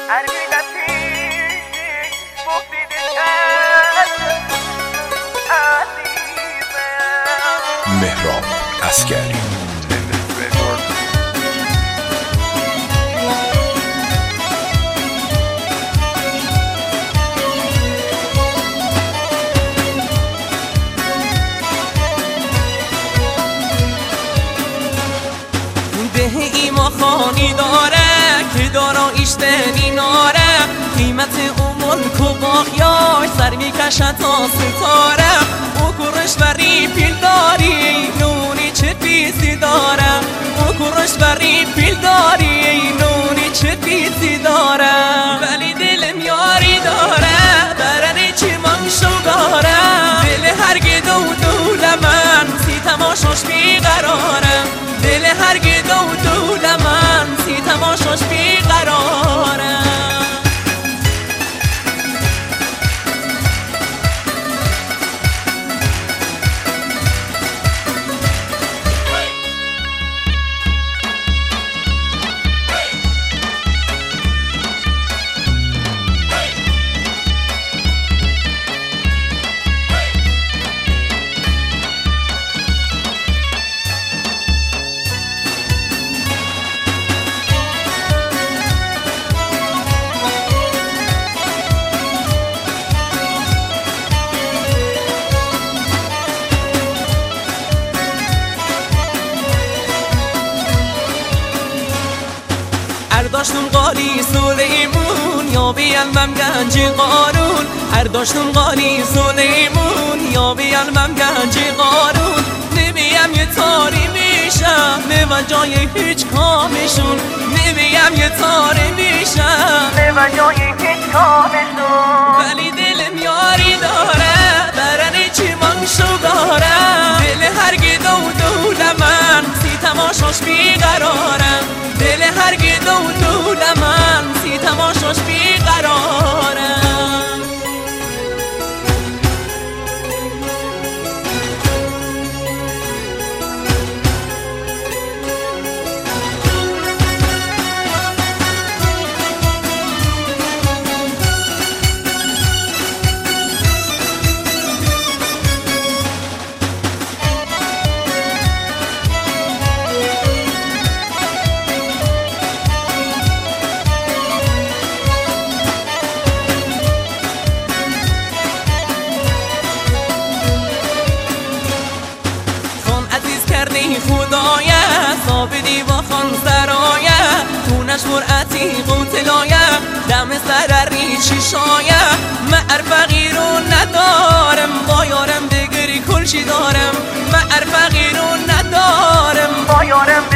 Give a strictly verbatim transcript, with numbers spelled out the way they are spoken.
مهراب عسکری. ده ایما خانی داره که دارایش دنی ناره، قیمت او ملک و باقیاش سر میکشه تا ستاره. او کرش بری پیل داری نونی چه پیسی داره، او کرش بری پیل داری نونی چه پیسی داره. ولی دلم یاری داره برنی چی منشو داره، دل هر گدو دول من سی تماشاش بیقراره، دل هر گدو دول من سی تماشاش بیقراره. هر داشتم قالی سلیمون یا بیلمم گنج قارون، هر داشتم قالی سلیمون یا بیلمم گنج قارون. نمیم یه تاری میشم به جای هیچ کامشون، نمیم یه تاری میشم به جای هیچ کامشون. ولی دلم یاری داره برنی چی منشو داره، دل هر گدو دول من سی تماشاش بیقراره، دل هر گدو دول من سی تماشاش بیقراره. خدایه صابدی با خان سرایه، خونش مرعتی قوتلایه دم سر ریچی شایه. من فقیرو ندارم با یارم بگری کلشی دارم، من فقیرو ندارم با یارم